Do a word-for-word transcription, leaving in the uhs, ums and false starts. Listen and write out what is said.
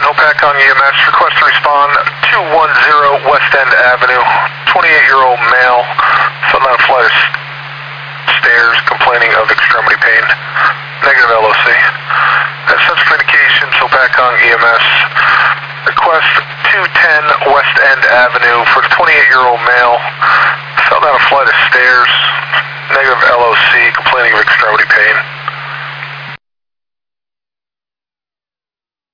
Hopatcong E M S, request to respond two one zero West End Avenue, twenty-eight-year-old male, fell down a flight of stairs, complaining of extremity pain, negative L O C. At Central Communications, Hopatcong E M S, request two ten West End Avenue for the twenty-eight-year-old male, fell down a flight of stairs, negative L O C, complaining of extremity pain.